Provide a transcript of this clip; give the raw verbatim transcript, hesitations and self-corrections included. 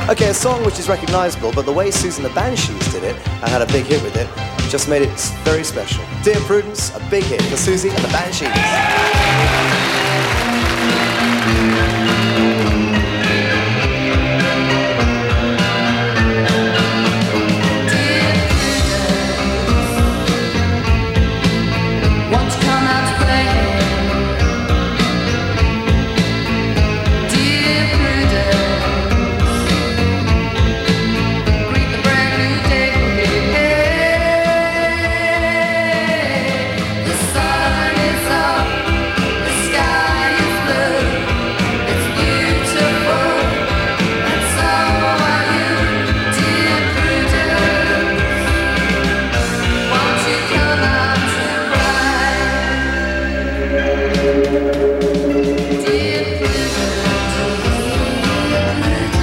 Okay, a song which is recognisable, but the way Susan the Banshees did it and had a big hit with it just made it very special. Dear Prudence, a big hit for Susie and the Banshees.